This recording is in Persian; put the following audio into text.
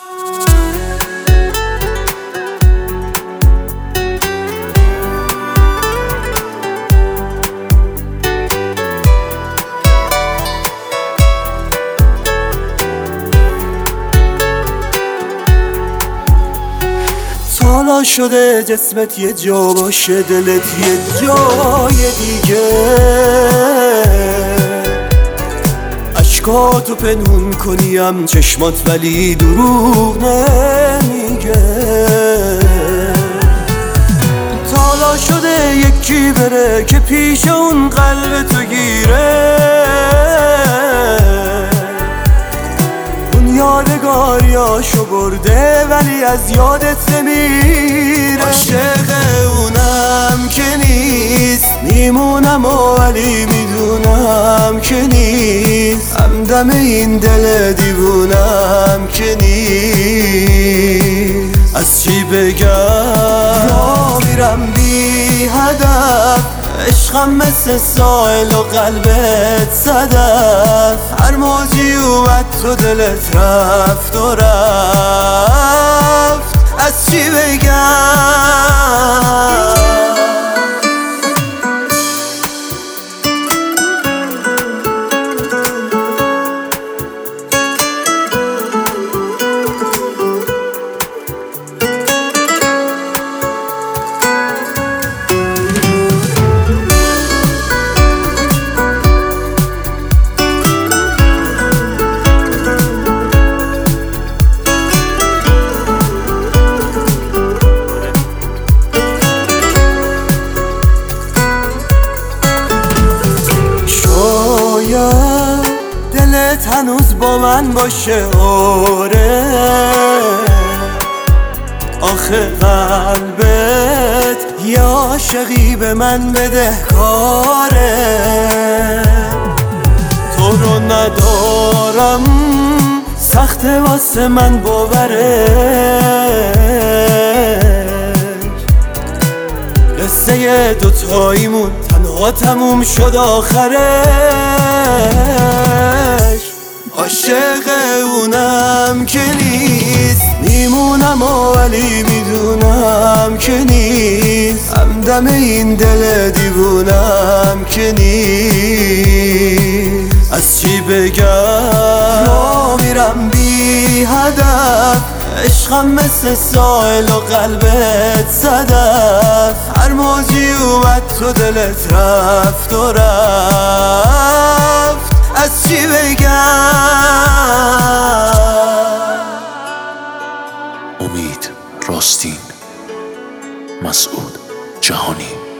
حالا شده جسمت یه جا باشه، دلت یه جای دیگه، اشکاتو پنهون کنیم چشمات ولی دروغ نمیگه. حالا شده یکی بره که پیش اون قلب تو گیره، یادگاریاشو برده ولی از یادت نمیره. عاشق اونم که نیست، میمونم ولی میدونم که نیست، همدم این دل دیوونم که نیست. از چی بگم را میرم بی هدف، عشقم مثل سایل و قلبت صدف، هر موجی اومد تو دلت رفت و رفت. از چی بگم دلت هنوز با من باشه، آره آخه قلبت یه عاشقی به من بده کاره. تو رو ندارم سخته واسه من باورش، قصه دوتاییمون تنها تموم شد آخرش. عاشق اونم که نیست، میمونم ولی میدونم که نیست، همدم این دل دیوونم که نیست. از چی بگم را میرم بی هدف، عشقم مثل سایل و قلبت صدف، هر موجی اومد تو دلت رفت و رفت. از چی بگم امید راستین، مسعود جهانی.